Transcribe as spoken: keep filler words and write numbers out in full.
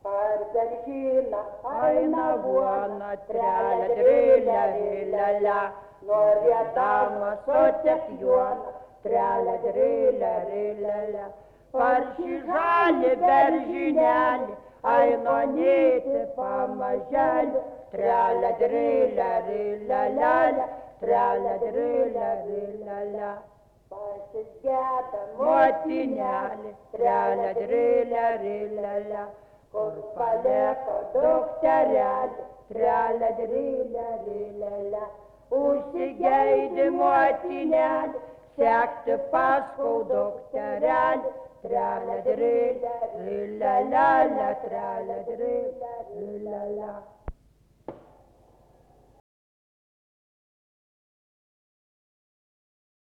ar per šyną eina vuona, trelė, drilė, rilėlė, norėdama sutekt juoną, trelė, drilė, rilėlė. Parši žalį beržinelį, eina nyti pamažėlį, trelė, drilė, rilėlė, trelė, drilė, rilėlė. Pasisgeda motinelį, trelė, drilė, rilėlė, kur palieka dukterelį, trelė, drilė, rilėlė. Užsigeidi motinelį, sekti paskui dukterelį, trelė, drilė, rilėlė, trelė, drilė, rilėlė.